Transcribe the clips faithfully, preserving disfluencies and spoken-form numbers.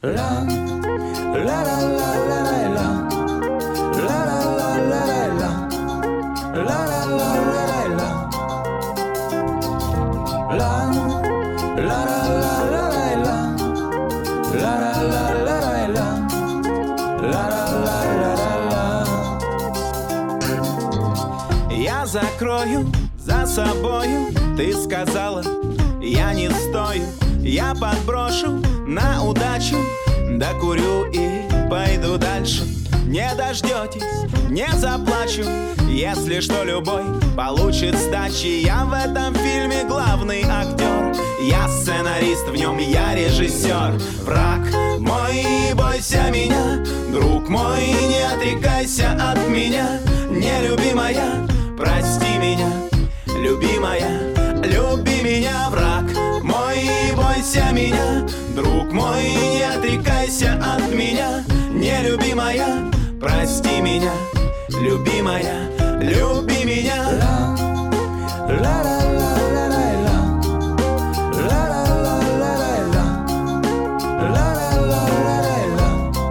La la la la la la la la la la la la la la la la la la Я закрою за собою, ты сказала, я не стою. Я подброшу на удачу, докурю и пойду дальше. Не дождетесь, не заплачу, если что любой получит сдачи. Я в этом фильме главный актер, я сценарист, в нем я режиссер. Враг мой, не бойся меня, друг мой, не отрекайся от меня. Нелюбимая, прости меня, любимая, люби меня. Враг мой, не бойся меня, друг мой, не отрекайся от меня. Нелюбимая, прости меня, любимая, люби меня. La la la la la la la la la la la.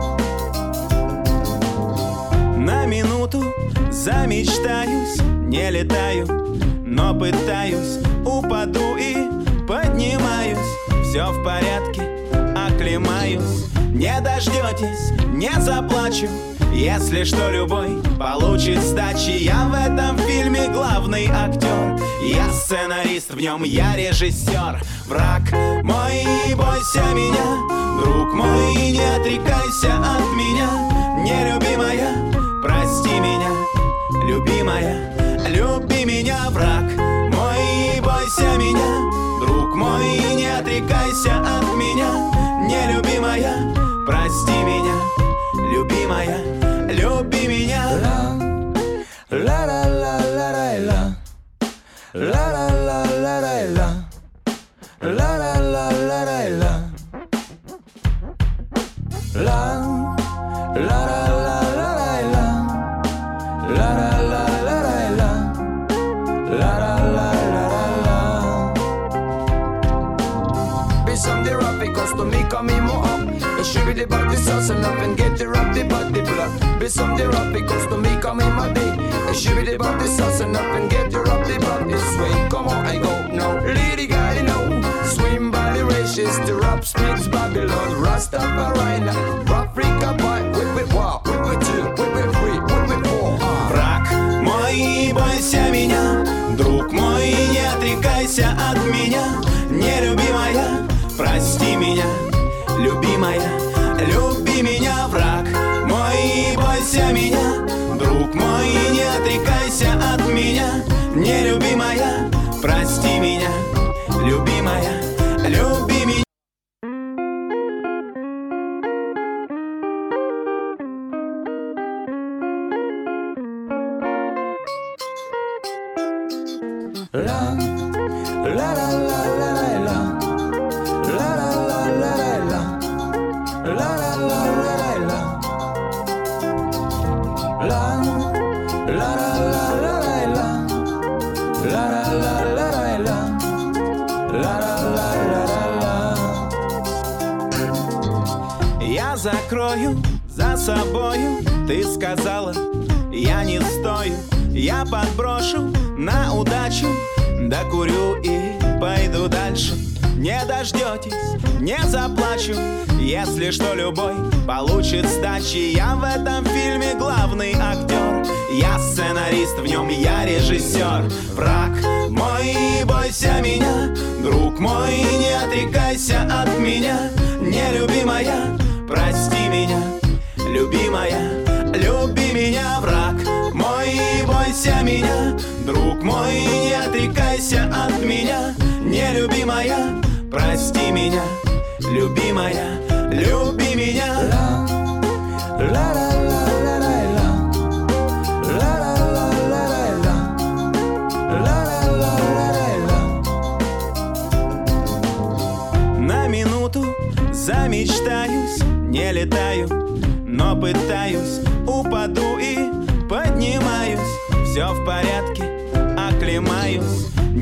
На минуту замечтаюсь, не летаю, но пытаюсь, упаду и поднимаюсь. Все в порядке, оклемаюсь. Не дождетесь, не заплачу, если что любой получит сдачи. Я в этом фильме главный актер, я сценарист, в нем я режиссер. Враг мой, не бойся меня, друг мой, не отрекайся от меня. Нелюбимая, прости меня, любимая, люби меня. Враг мой, не бойся меня, друг мой, не отрекайся от меня. Нелюбимая, прости меня, любимая, люби меня. La la la la la la la la la la la la la la la la la Shove the body sauce and up and get the rub the body blood. Be some the rub because to me come in my day. Shove the body sauce and up and get the rub the body sway. Come on, I go now. Lady guy, you know. Swim by the races, the rap speaks Babylon. Rastafari, Africa boy. Whip it walk, whip it two, whip it three, whip it four. Враг мой, не бойся меня, друг мой, не отрекайся от меня. Нелюбимая, прости меня, любимая, люби меня. Враг мой, не бойся меня, друг мой, не отрекайся от меня. Нелюбимая, прости меня, любимая, люби меня. La la la la la la la la la la la la la la la la Я закрою за собою, ты сказала, я не стою. Я подброшу на удачу, докурю и пойду дальше. Не дождетесь, не заплачу, если что любой получит сдачи. Я в этом фильме главный актер, я сценарист, в нем я режиссер. Враг мой, не бойся меня, друг мой, не отрекайся от меня. Нелюбимая, прости меня, любимая, люби меня. Враг мой, не бойся меня, друг мой, не отрекайся от меня. Нелюбимая, прости меня, любимая, люби меня. La la la la la la la la la la la la la la. На минуту замечтаюсь, не летаю, но пытаюсь, упаду и поднимаюсь. Все в порядке, оклемаюсь.